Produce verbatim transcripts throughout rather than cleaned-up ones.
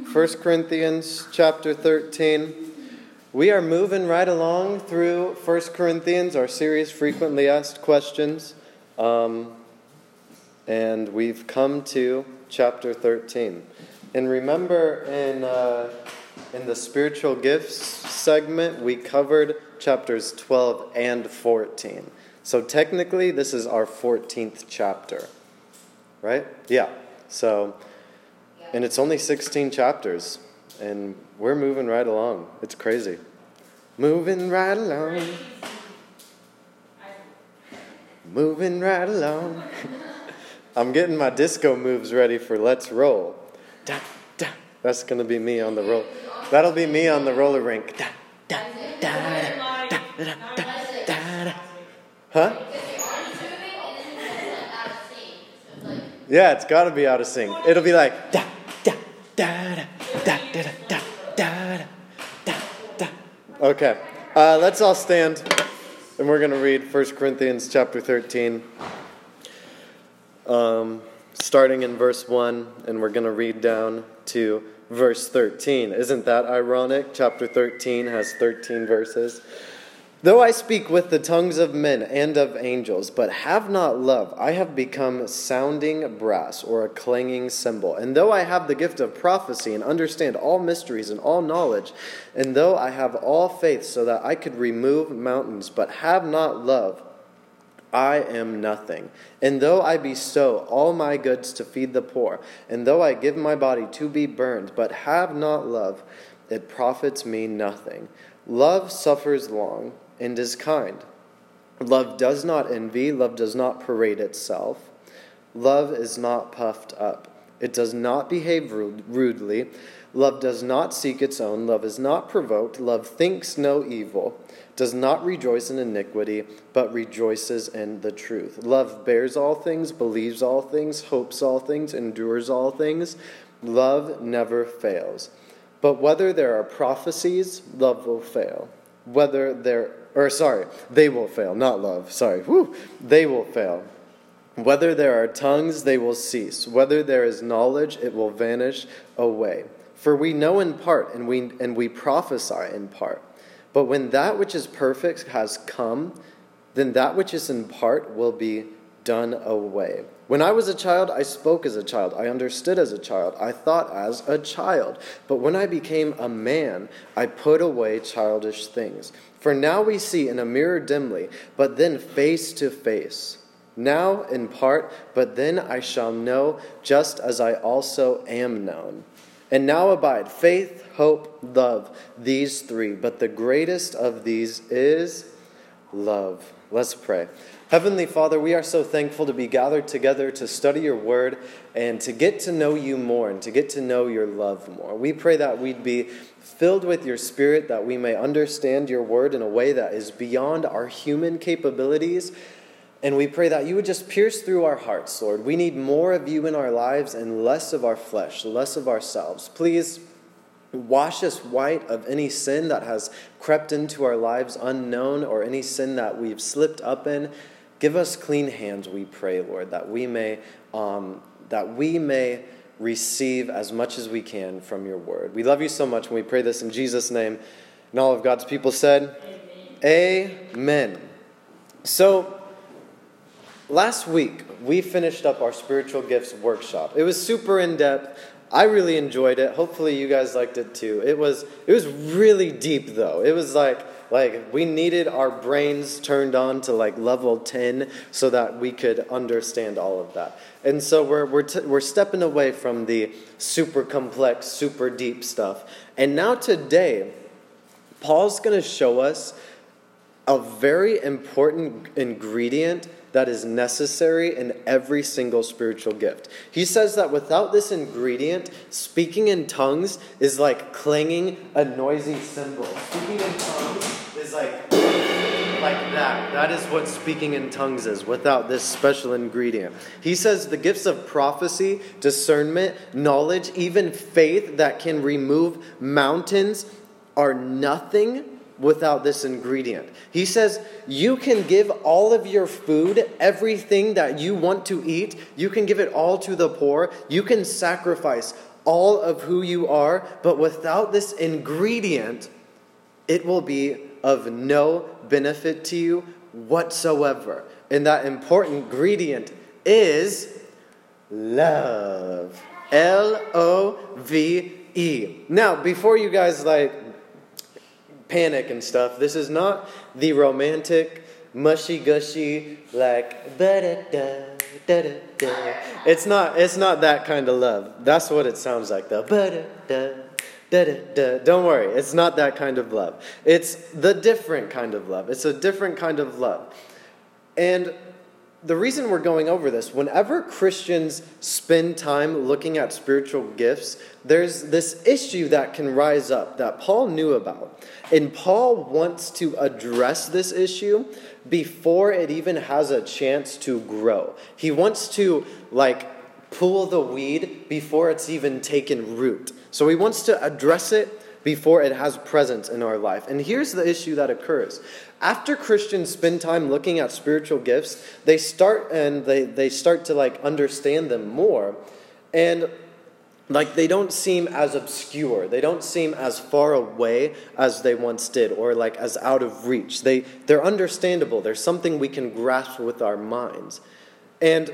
First Corinthians chapter thirteen. We are moving right along through First Corinthians, our series, Frequently Asked Questions. Um, and we've come to chapter thirteen. And remember in, uh, in the spiritual gifts segment, we covered chapters twelve and fourteen. So technically, this is our fourteenth chapter. Right? Yeah. So, and it's only sixteen chapters. And we're moving right along. It's crazy. Moving right along. Moving right along. I'm getting my disco moves ready for Let's Roll. Da, da. That's going to be me on the roll. That'll be me on the roller rink. Da, da, da, da, da, da, da, da, da. Huh? Yeah, it's got to be out of sync. It'll be like da, da, da, da, da, da, da, da, da, da. Okay, uh, let's all stand, and we're going to read First Corinthians chapter thirteen, um, starting in verse one, and we're going to read down to verse thirteen. Isn't that ironic? Chapter thirteen has thirteen verses. Though I speak with the tongues of men and of angels, but have not love, I have become sounding brass or a clanging cymbal. And though I have the gift of prophecy and understand all mysteries and all knowledge, and though I have all faith so that I could remove mountains, but have not love, I am nothing. And though I bestow all my goods to feed the poor, and though I give my body to be burned, but have not love, it profits me nothing. Love suffers long and is kind. Love does not envy. Love does not parade itself. Love is not puffed up. It does not behave rudely. Love does not seek its own. Love is not provoked. Love thinks no evil. Does not rejoice in iniquity, but rejoices in the truth. Love bears all things, believes all things, hopes all things, endures all things. Love never fails. But whether there are prophecies, love will fail. Whether there, or sorry, they will fail, not love, sorry, whew, they will fail. Whether there are tongues, they will cease. Whether there is knowledge, it will vanish away. For we know in part, and we and we prophesy in part. But when that which is perfect has come, then that which is in part will be done away. When I was a child, I spoke as a child. I understood as a child. I thought as a child. But when I became a man, I put away childish things. For now we see in a mirror dimly, but then face to face. Now in part, but then I shall know just as I also am known. And now abide faith, hope, love, these three. But the greatest of these is love. Let's pray. Heavenly Father, we are so thankful to be gathered together to study your word and to get to know you more and to get to know your love more. We pray that we'd be filled with your spirit, that we may understand your word in a way that is beyond our human capabilities. And we pray that you would just pierce through our hearts, Lord. We need more of you in our lives and less of our flesh, less of ourselves. Please wash us white of any sin that has crept into our lives unknown or any sin that we've slipped up in. Give us clean hands, we pray, Lord, that we may um, that we may receive as much as we can from your word. We love you so much, and we pray this in Jesus' name. And all of God's people said, Amen. Amen. So, last week, we finished up our spiritual gifts workshop. It was super in-depth. I really enjoyed it. Hopefully you guys liked it too. It was it was really deep though. It was like like we needed our brains turned on to like level ten so that we could understand all of that. And so we're we're t- we're stepping away from the super complex, super deep stuff. And now today, Paul's going to show us a very important ingredient that is necessary in every single spiritual gift. He says that without this ingredient, speaking in tongues is like clanging a noisy cymbal. Speaking in tongues is like, like that. That is what speaking in tongues is without this special ingredient. He says the gifts of prophecy, discernment, knowledge, even faith that can remove mountains are nothing without this ingredient. He says you can give all of your food, everything that you want to eat, you can give it all to the poor, you can sacrifice all of who you are, but without this ingredient, it will be of no benefit to you whatsoever. And that important ingredient is love. L O V E. Now, before you guys like panic and stuff, this is not the romantic, mushy-gushy, like ba-da-da, da-da-da. It's not, it's not that kind of love. That's what it sounds like, though. Ba-da-da, da-da-da. Don't worry, it's not that kind of love. It's the different kind of love. It's a different kind of love. And the reason we're going over this, whenever Christians spend time looking at spiritual gifts, there's this issue that can rise up that Paul knew about. And Paul wants to address this issue before it even has a chance to grow. He wants to, like, pull the weed before it's even taken root. So he wants to address it before it has presence in our life. And here's the issue that occurs. After Christians spend time looking at spiritual gifts, they start and they, they start to like understand them more. And like they don't seem as obscure. They don't seem as far away as they once did, or like as out of reach. They, they're understandable. They're something we can grasp with our minds. And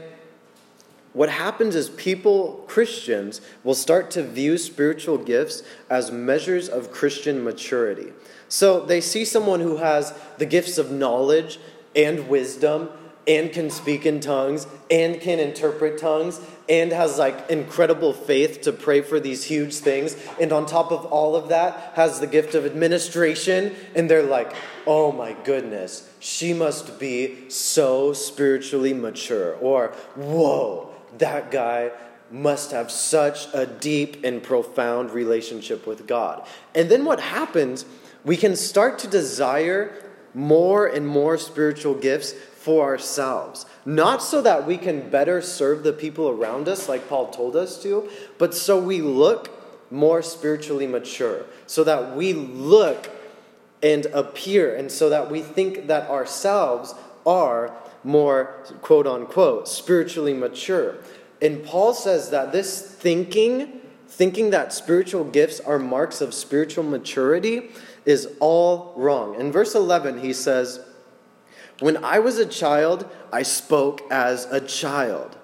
what happens is people, Christians, will start to view spiritual gifts as measures of Christian maturity. So they see someone who has the gifts of knowledge and wisdom and can speak in tongues and can interpret tongues and has like incredible faith to pray for these huge things. And on top of all of that, has the gift of administration. And they're like, oh my goodness, she must be so spiritually mature. Or, whoa, that guy must have such a deep and profound relationship with God. And then what happens, we can start to desire more and more spiritual gifts for ourselves. Not so that we can better serve the people around us like Paul told us to, but so we look more spiritually mature. So that we look and appear, and so that we think that ourselves are more, quote unquote, spiritually mature. And Paul says that this thinking, thinking that spiritual gifts are marks of spiritual maturity is all wrong. In verse eleven, he says, when I was a child, I spoke as a child.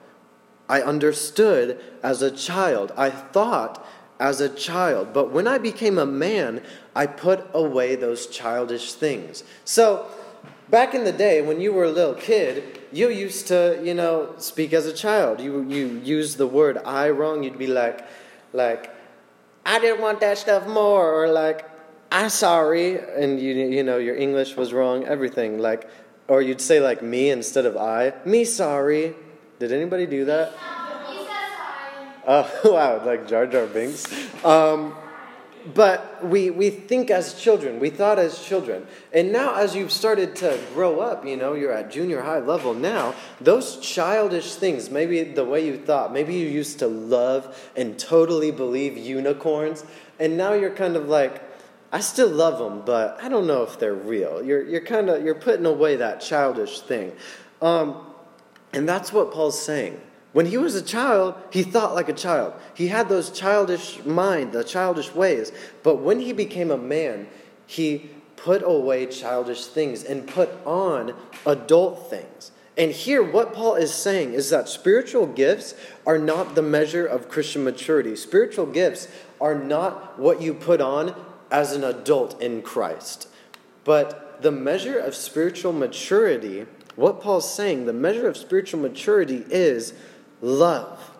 I understood as a child. I thought as a child. But when I became a man, I put away those childish things. So, back in the day, when you were a little kid, you used to, you know, speak as a child. You you use the word I wrong. You'd be like, like, I didn't want that stuff more. Or like, I'm sorry. And, you you know, your English was wrong. Everything. Like, or you'd say like me instead of I. Me sorry. Did anybody do that? Oh, wow. Like Jar Jar Binks. Um... But we, we think as children. We thought as children. And now as you've started to grow up, you know, you're at junior high level now, those childish things, maybe the way you thought, maybe you used to love and totally believe unicorns, and now you're kind of like, I still love them, but I don't know if they're real. You're you're kind of, you're putting away that childish thing. Um, and that's what Paul's saying. When he was a child, he thought like a child. He had those childish mind, the childish ways. But when he became a man, he put away childish things and put on adult things. And here, what Paul is saying is that spiritual gifts are not the measure of Christian maturity. Spiritual gifts are not what you put on as an adult in Christ. But the measure of spiritual maturity, what Paul's saying, the measure of spiritual maturity is love.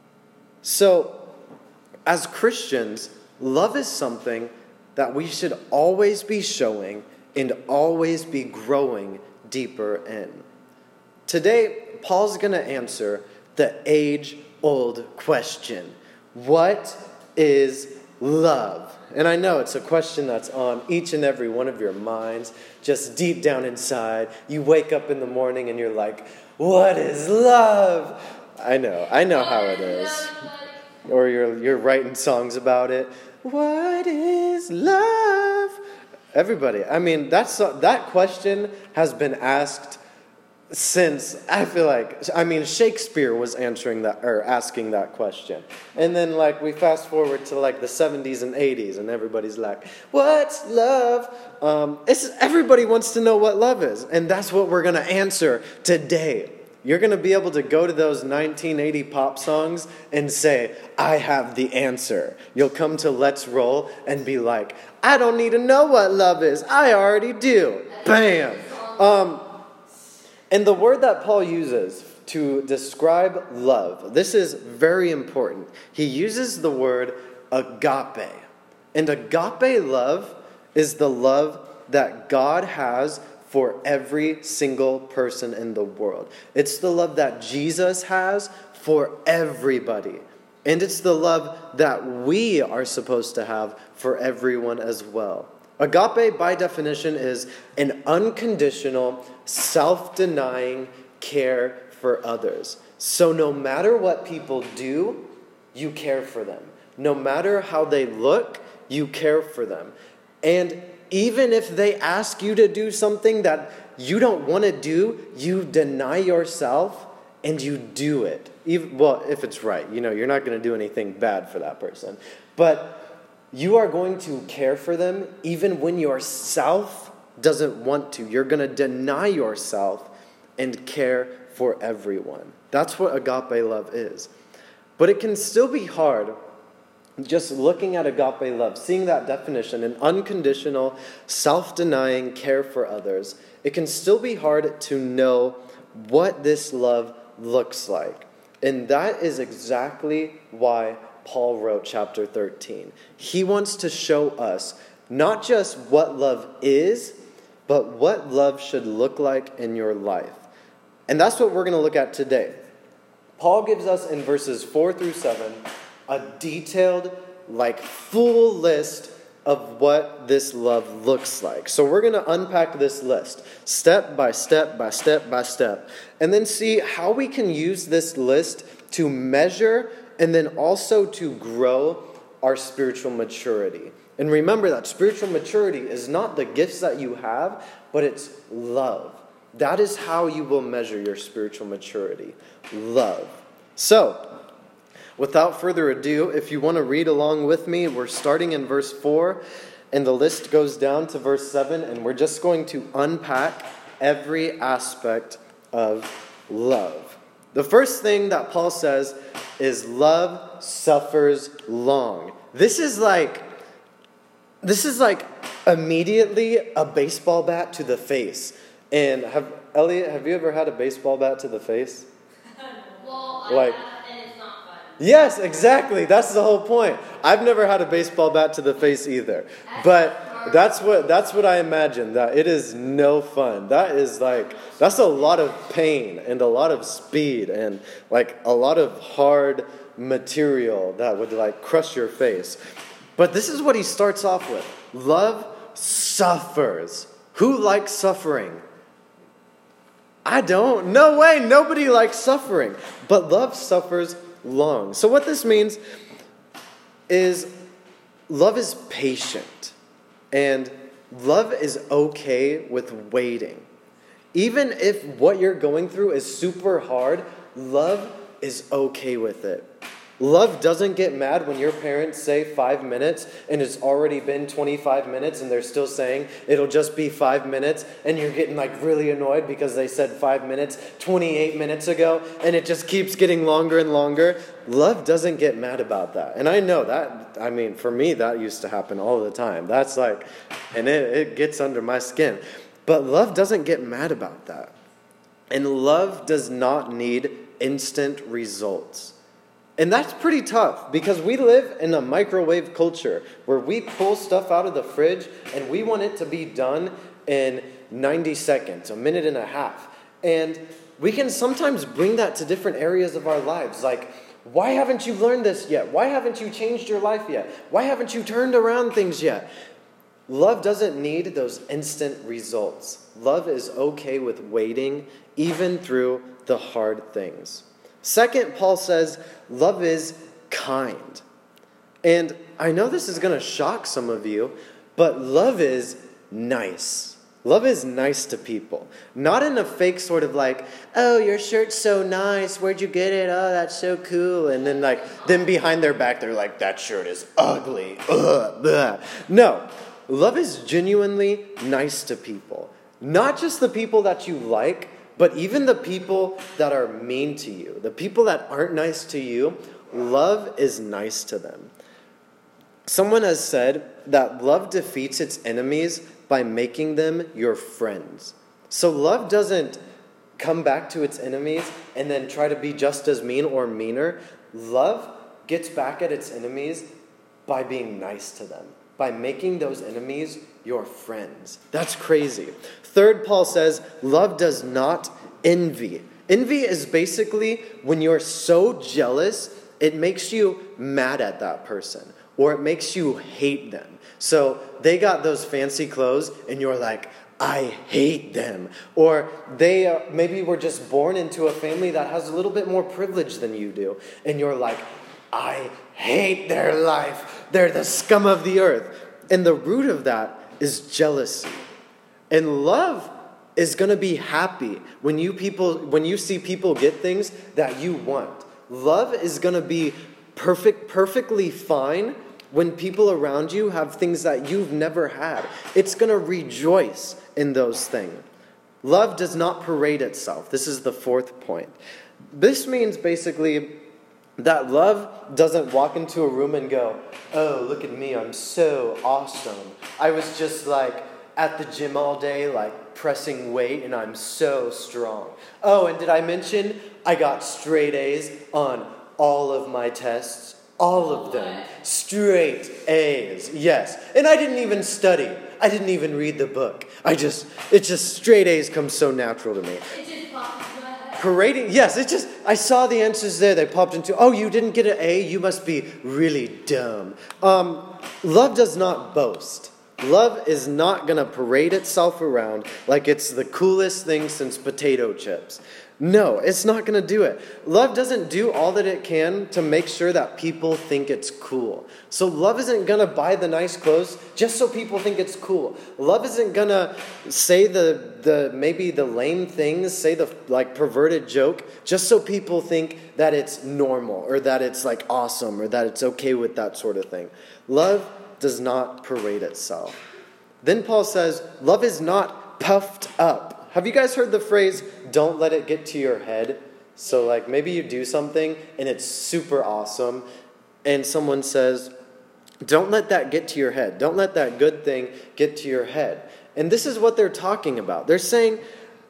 So, as Christians, love is something that we should always be showing and always be growing deeper in. Today, Paul's going to answer the age-old question. What is love? And I know it's a question that's on each and every one of your minds, just deep down inside. You wake up in the morning and you're like, what is love? I know, I know how it is. Or you're you're writing songs about it. What is love? Everybody, I mean, that's that question has been asked since I feel like, I mean, Shakespeare was answering that or asking that question. And then like we fast forward to like the seventies and eighties and everybody's like, what's love? Um, it's everybody wants to know what love is. And that's what we're going to answer today. You're going to be able to go to those nineteen eighty pop songs and say, I have the answer. You'll come to Let's Roll and be like, I don't need to know what love is. I already do. Bam. Um, And the word that Paul uses to describe love, this is very important. He uses the word agape. And agape love is the love that God has for every single person in the world. It's the love that Jesus has for everybody. And it's the love that we are supposed to have for everyone as well. Agape, by definition, is an unconditional, self-denying care for others. So no matter what people do, you care for them. No matter how they look, you care for them. And even if they ask you to do something that you don't want to do, you deny yourself and you do it. Even, well, if it's right. You know, you're not going to do anything bad for that person. But you are going to care for them even when yourself doesn't want to. You're going to deny yourself and care for everyone. That's what agape love is. But it can still be hard just looking at agape love, seeing that definition, an unconditional, self-denying care for others. It can still be hard to know what this love looks like. And that is exactly why Paul wrote chapter thirteen. He wants to show us not just what love is, but what love should look like in your life. And that's what we're going to look at today. Paul gives us in verses four through seven a detailed, like full list of what this love looks like. So we're going to unpack this list step by step by step by step, and then see how we can use this list to measure and then also to grow our spiritual maturity. And remember that spiritual maturity is not the gifts that you have, but it's love. That is how you will measure your spiritual maturity. Love. So, without further ado, if you want to read along with me, we're starting in verse four, and the list goes down to verse seven, and we're just going to unpack every aspect of love. The first thing that Paul says is love suffers long. This is like, this is like immediately a baseball bat to the face. And have Elliot, have you ever had a baseball bat to the face? Well, like, I have, and it's not fun. Yes, exactly. That's the whole point. I've never had a baseball bat to the face either. But that's what that's what I imagine, that it is no fun. That is like, that's a lot of pain and a lot of speed and like a lot of hard material that would like crush your face. But this is what he starts off with. Love suffers. Who likes suffering? I don't. No way. Nobody likes suffering. But love suffers long. So what this means is love is patient. And love is okay with waiting. Even if what you're going through is super hard, love is okay with it. Love doesn't get mad when your parents say five minutes and it's already been twenty-five minutes and they're still saying it'll just be five minutes and you're getting like really annoyed because they said five minutes twenty-eight minutes ago and it just keeps getting longer and longer. Love doesn't get mad about that. And I know that, I mean, for me, that used to happen all the time. That's like, and it, it gets under my skin. But love doesn't get mad about that. And love does not need instant results. And that's pretty tough because we live in a microwave culture where we pull stuff out of the fridge and we want it to be done in ninety seconds, a minute and a half. And we can sometimes bring that to different areas of our lives. Like, why haven't you learned this yet? Why haven't you changed your life yet? Why haven't you turned around things yet? Love doesn't need those instant results. Love is okay with waiting even through the hard things. Second, Paul says, love is kind. And I know this is going to shock some of you, but love is nice. Love is nice to people. Not in a fake sort of like, oh, your shirt's so nice. Where'd you get it? Oh, that's so cool. And then like, then behind their back, they're like, that shirt is ugly. Ugh, blah. No, love is genuinely nice to people. Not just the people that you like, but even the people that are mean to you. The people that aren't nice to you, love is nice to them. Someone has said that love defeats its enemies by making them your friends. So love doesn't come back to its enemies and then try to be just as mean or meaner. Love gets back at its enemies by being nice to them, by making those enemies your friends. That's crazy. Third, Paul says, love does not envy. Envy is basically when you're so jealous, it makes you mad at that person, or it makes you hate them. So they got those fancy clothes, and you're like, I hate them. Or they uh, maybe were just born into a family that has a little bit more privilege than you do, and you're like, I hate their life. They're the scum of the earth. And the root of that is jealousy. And love is going to be happy when you people when you see people get things that you want. Love is going to be perfect perfectly fine when people around you have things that you've never had. It's going to rejoice in those things. Love does not parade itself. This is the fourth point. This means basically that love doesn't walk into a room and go, oh, look at me, I'm so awesome. I was just like at the gym all day, like pressing weight, and I'm so strong. Oh, and did I mention I got straight A's on all of my tests? All of them. Straight A's. Yes. And I didn't even study. I didn't even read the book. I just, it's just straight A's come so natural to me. It just popped into my head. Parading, yes, it just, I saw the answers there. They popped into, oh, you didn't get an A? You must be really dumb. Um, love does not boast. Love is not going to parade itself around like it's the coolest thing since potato chips. No, it's not going to do it. Love doesn't do all that it can to make sure that people think it's cool. So love isn't going to buy the nice clothes just so people think it's cool. Love isn't going to say the the maybe the lame things, say the like perverted joke just so people think that it's normal or that it's like awesome or that it's okay with that sort of thing. Love does not parade itself. Then Paul says, love is not puffed up. Have you guys heard the phrase, don't let it get to your head? So like maybe you do something and it's super awesome and someone says, don't let that get to your head. Don't let that good thing get to your head. And this is what they're talking about. They're saying,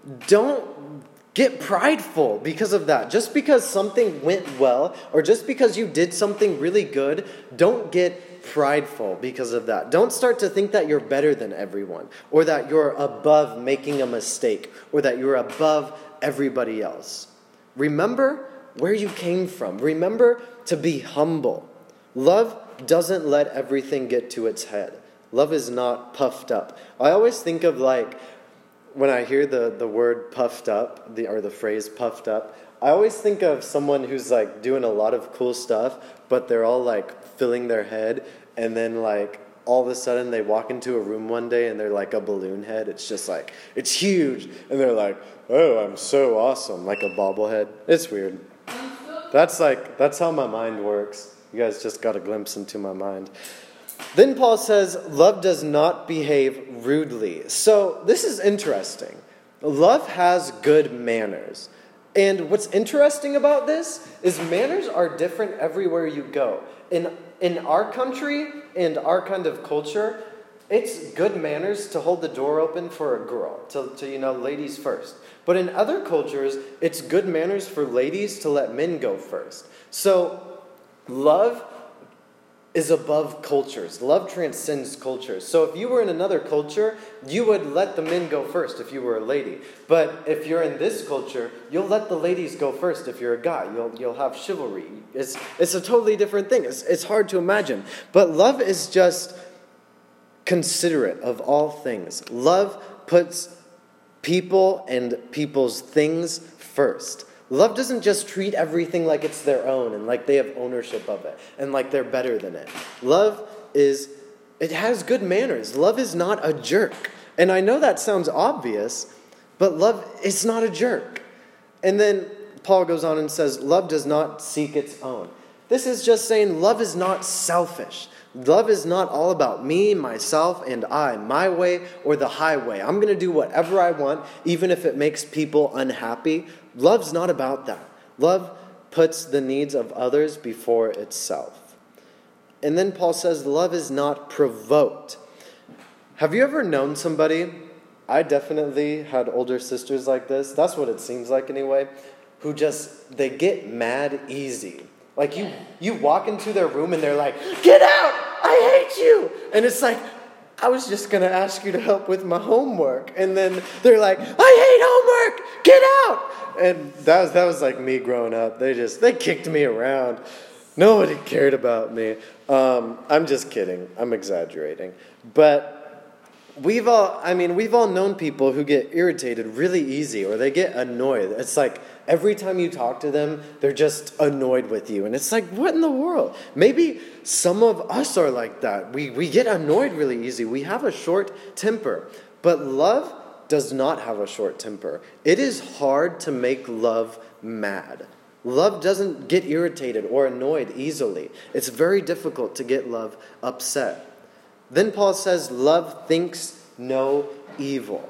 don't get prideful because of that. Just because something went well or just because you did something really good, don't get prideful because of that. Don't start to think that you're better than everyone or that you're above making a mistake or that you're above everybody else. Remember where you came from. Remember to be humble. Love doesn't let everything get to its head. Love is not puffed up. I always think of like when I hear the, the word puffed up, the or the phrase puffed up, I always think of someone who's like doing a lot of cool stuff, but they're all like filling their head, and then like all of a sudden they walk into a room one day and they're like a balloon head. It's just like, it's huge. And they're like, oh, I'm so awesome, like a bobblehead. It's weird. That's like, that's how my mind works. You guys just got a glimpse into my mind. Then Paul says, love does not behave rudely. So this is interesting. Love has good manners. And what's interesting about this is manners are different everywhere you go. In in our country and our kind of culture, it's good manners to hold the door open for a girl, to, to you know, ladies first. But in other cultures, it's good manners for ladies to let men go first. So love is above cultures. Love transcends cultures. So if you were in another culture, you would let the men go first if you were a lady. But if you're in this culture, you'll let the ladies go first if you're a guy. You'll you'll have chivalry. It's it's a totally different thing. It's it's hard to imagine. But love is just considerate of all things. Love puts people and people's things first. Love doesn't just treat everything like it's their own and like they have ownership of it and like they're better than it. Love is, it has good manners. Love is not a jerk. And I know that sounds obvious, but love is not a jerk. And then Paul goes on and says, love does not seek its own. This is just saying love is not selfish. Love is not all about me, myself, and I, my way or the highway. I'm going to do whatever I want, even if it makes people unhappy. Love's not about that. Love puts the needs of others before itself. And then Paul says, love is not provoked. Have you ever known somebody? I definitely had older sisters like this. That's what it seems like anyway. Who just, they get mad easy. Like you, you walk into their room and they're like, get out! I hate you! And it's like, I was just going to ask you to help with my homework. And then they're like, I hate homework! Get out! And that was, that was like me growing up. They just, they kicked me around. Nobody cared about me. Um, I'm just kidding. I'm exaggerating. But we've all, I mean, we've all known people who get irritated really easy, or they get annoyed. It's like every time you talk to them, they're just annoyed with you. And it's like, what in the world? Maybe some of us are like that. We, we get annoyed really easy. We have a short temper. But love does not have a short temper. It is hard to make love mad. Love doesn't get irritated or annoyed easily. It's very difficult to get love upset. Then Paul says, love thinks no evil.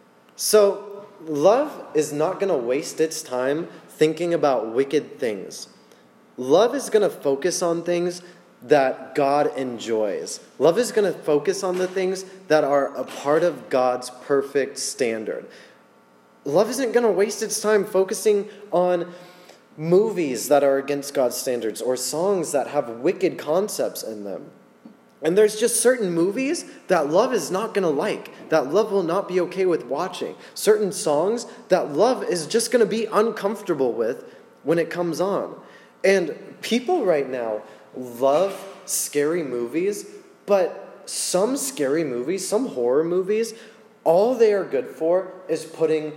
So, love is not going to waste its time thinking about wicked things. Love is going to focus on things that God enjoys. Love is going to focus on the things that are a part of God's perfect standard. Love isn't going to waste its time focusing on movies that are against God's standards or songs that have wicked concepts in them. And there's just certain movies that love is not going to like, that love will not be okay with watching. Certain songs that love is just going to be uncomfortable with when it comes on. And people right now love scary movies, but some scary movies, some horror movies, all they are good for is putting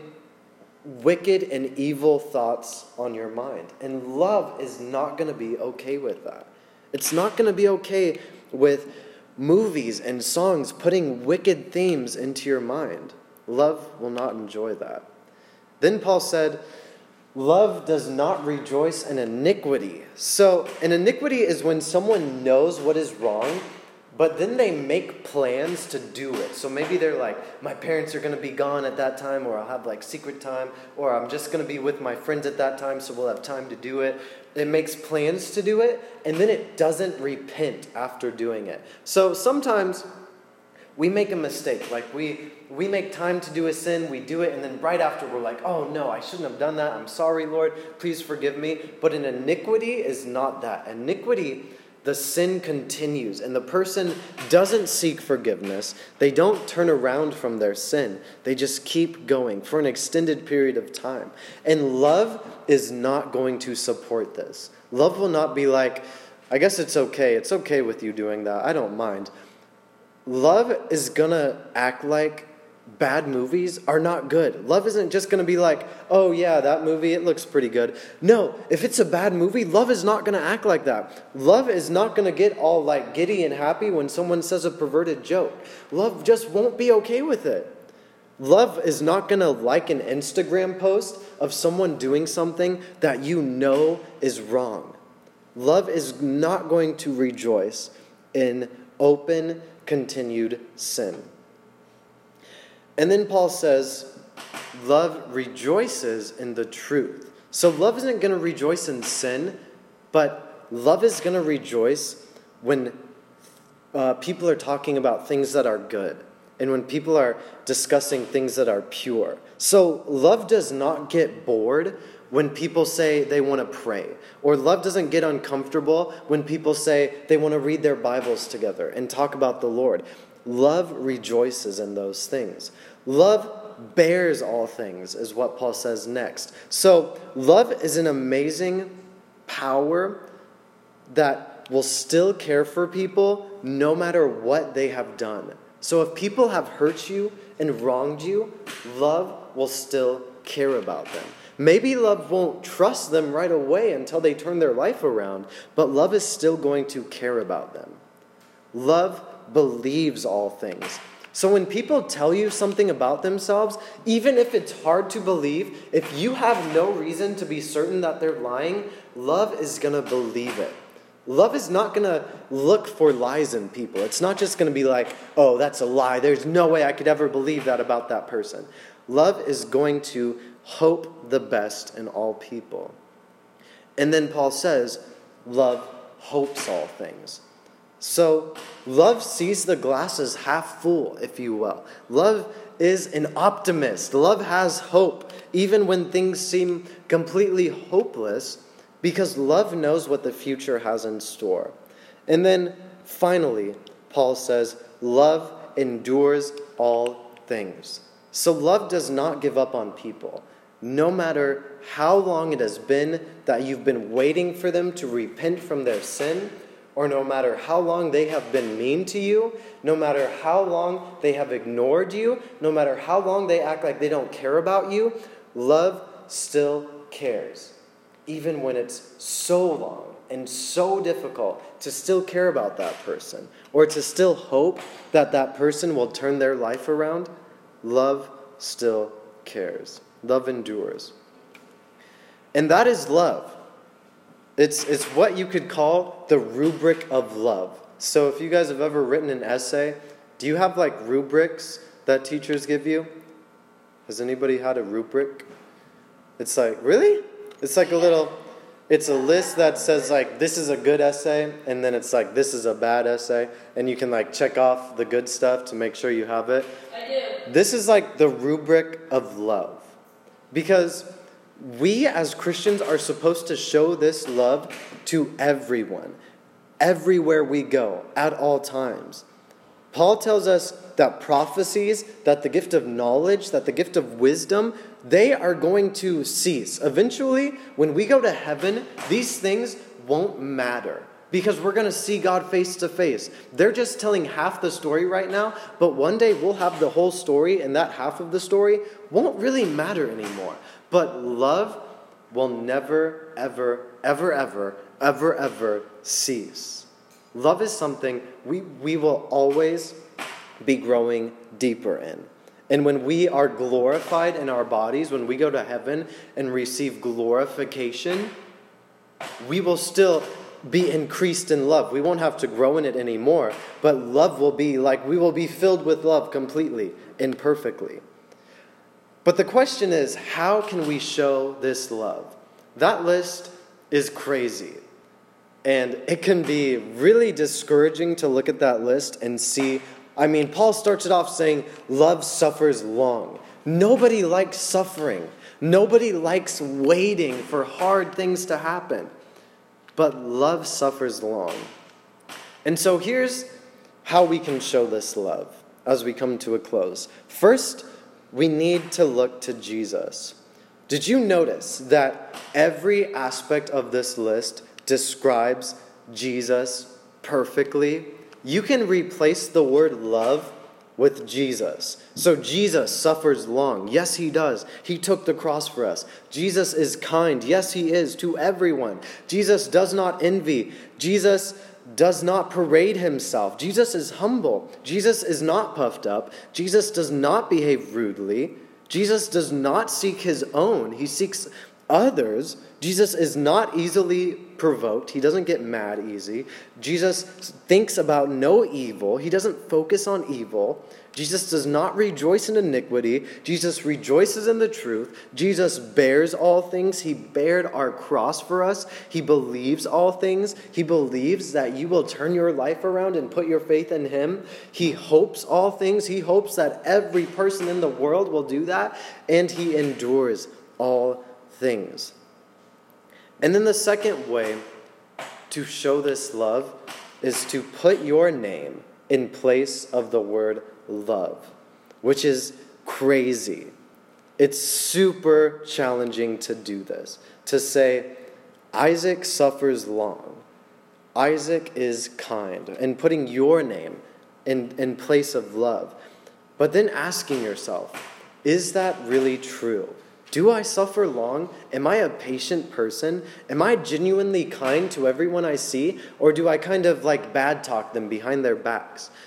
wicked and evil thoughts on your mind. And love is not going to be okay with that. It's not going to be okay with movies and songs putting wicked themes into your mind. Love will not enjoy that. Then Paul said, love does not rejoice in iniquity. So an iniquity is when someone knows what is wrong, but then they make plans to do it. So maybe they're like, my parents are going to be gone at that time, or I'll have like secret time, or I'm just going to be with my friends at that time, so we'll have time to do it. It makes plans to do it, and then it doesn't repent after doing it. So sometimes we make a mistake. Like we we make time to do a sin, we do it, and then right after we're like, oh no, I shouldn't have done that. I'm sorry, Lord. Please forgive me. But an iniquity is not that. Iniquity, the sin continues, and the person doesn't seek forgiveness. They don't turn around from their sin. They just keep going for an extended period of time. And love is not going to support this. Love will not be like, I guess it's okay. It's okay with you doing that. I don't mind. Love is going to act like bad movies are not good. Love isn't just going to be like, oh yeah, that movie, it looks pretty good. No, if it's a bad movie, love is not going to act like that. Love is not going to get all like giddy and happy when someone says a perverted joke. Love just won't be okay with it. Love is not going to like an Instagram post of someone doing something that you know is wrong. Love is not going to rejoice in open, continued sin. And then Paul says, love rejoices in the truth. So love isn't going to rejoice in sin, but love is going to rejoice when uh, people are talking about things that are good, and when people are discussing things that are pure. So love does not get bored when people say they want to pray, or love doesn't get uncomfortable when people say they want to read their Bibles together and talk about the Lord. Love rejoices in those things. Love bears all things, is what Paul says next. So love is an amazing power that will still care for people no matter what they have done. So if people have hurt you and wronged you, love will still care about them. Maybe love won't trust them right away until they turn their life around, but love is still going to care about them. Love believes all things. So when people tell you something about themselves, even if it's hard to believe, if you have no reason to be certain that they're lying, love is going to believe it. Love is not going to look for lies in people. It's not just going to be like, oh, that's a lie. There's no way I could ever believe that about that person. Love is going to hope the best in all people. And then Paul says, love hopes all things. So love sees the glass as half full, if you will. Love is an optimist. Love has hope, even when things seem completely hopeless, because love knows what the future has in store. And then finally, Paul says, love endures all things. So love does not give up on people. No matter how long it has been that you've been waiting for them to repent from their sin, or no matter how long they have been mean to you, no matter how long they have ignored you, no matter how long they act like they don't care about you, love still cares. Even when it's so long and so difficult to still care about that person, or to still hope that that person will turn their life around, love still cares. Love endures. And that is love. It's, it's what you could call the rubric of love. So if you guys have ever written an essay, do you have like rubrics that teachers give you? Has anybody had a rubric? It's like, really? It's like a little, it's a list that says like, this is a good essay, and then it's like, this is a bad essay, and you can like check off the good stuff to make sure you have it. I do. This is like the rubric of love. Because we as Christians are supposed to show this love to everyone, everywhere we go, at all times. Paul tells us that prophecies, that the gift of knowledge, that the gift of wisdom, they are going to cease. Eventually, when we go to heaven, these things won't matter because we're going to see God face to face. They're just telling half the story right now, but one day we'll have the whole story, and that half of the story won't really matter anymore. But love will never, ever, ever, ever, ever, ever cease. Love is something we, we will always be growing deeper in. And when we are glorified in our bodies, when we go to heaven and receive glorification, we will still be increased in love. We won't have to grow in it anymore, but love will be like, we will be filled with love completely and perfectly. But the question is, how can we show this love? That list is crazy. And it can be really discouraging to look at that list and see, I mean, Paul starts it off saying, love suffers long. Nobody likes suffering. Nobody likes waiting for hard things to happen. But love suffers long. And so here's how we can show this love as we come to a close. First, we need to look to Jesus. Did you notice that every aspect of this list describes Jesus perfectly? You can replace the word love with Jesus. So Jesus suffers long. Yes, he does. He took the cross for us. Jesus is kind. Yes, he is to everyone. Jesus does not envy. Jesus does not parade himself. Jesus is humble. Jesus is not puffed up. Jesus does not behave rudely. Jesus does not seek his own. He seeks others. Jesus is not easily provoked. He doesn't get mad easy. Jesus thinks about no evil. He doesn't focus on evil. Jesus does not rejoice in iniquity. Jesus rejoices in the truth. Jesus bears all things. He bared our cross for us. He believes all things. He believes that you will turn your life around and put your faith in him. He hopes all things. He hopes that every person in the world will do that. And he endures all things. And then the second way to show this love is to put your name in place of the word love, which is crazy. It's super challenging to do this, to say, Isaac suffers long. Isaac is kind, and putting your name in, in place of love. But then asking yourself, is that really true? Do I suffer long? Am I a patient person? Am I genuinely kind to everyone I see? Or do I kind of like bad talk them behind their backs?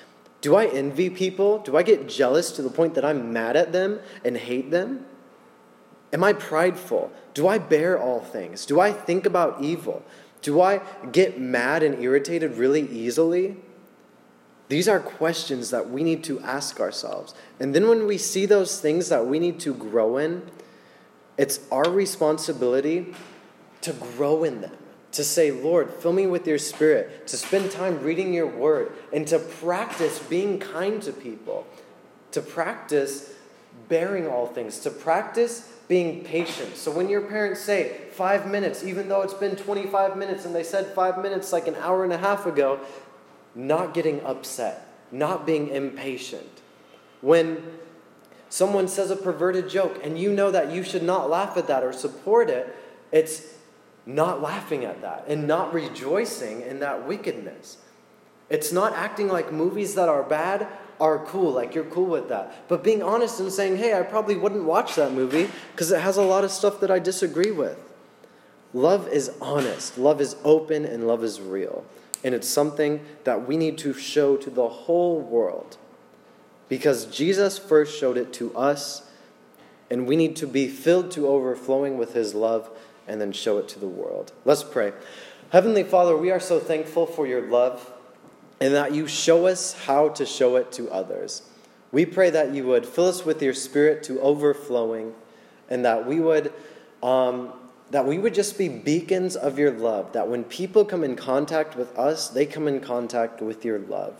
Do I envy people? Do I get jealous to the point that I'm mad at them and hate them? Am I prideful? Do I bear all things? Do I think about evil? Do I get mad and irritated really easily? These are questions that we need to ask ourselves. And then when we see those things that we need to grow in, it's our responsibility to grow in them. To say, Lord, fill me with your Spirit. To spend time reading your word. And to practice being kind to people. To practice bearing all things. To practice being patient. So when your parents say five minutes, even though it's been twenty-five minutes and they said five minutes like an hour and a half ago, not getting upset, not being impatient. When someone says a perverted joke and you know that you should not laugh at that or support it, it's not laughing at that and not rejoicing in that wickedness. It's not acting like movies that are bad are cool, like you're cool with that. But being honest and saying, hey, I probably wouldn't watch that movie because it has a lot of stuff that I disagree with. Love is honest, love is open, and love is real. And it's something that we need to show to the whole world. Because Jesus first showed it to us, and we need to be filled to overflowing with his love and then show it to the world. Let's pray. Heavenly Father, we are so thankful for your love and that you show us how to show it to others. We pray that you would fill us with your Spirit to overflowing, and that we would um, that we would just be beacons of your love, that when people come in contact with us, they come in contact with your love.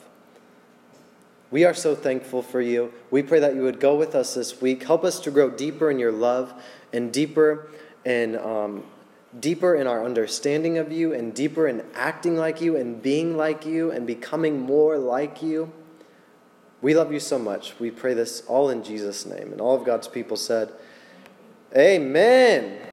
We are so thankful for you. We pray that you would go with us this week. Help us to grow deeper in your love and deeper in um, deeper in our understanding of you and deeper in acting like you and being like you and becoming more like you. We love you so much. We pray this all in Jesus' name. And all of God's people said, Amen.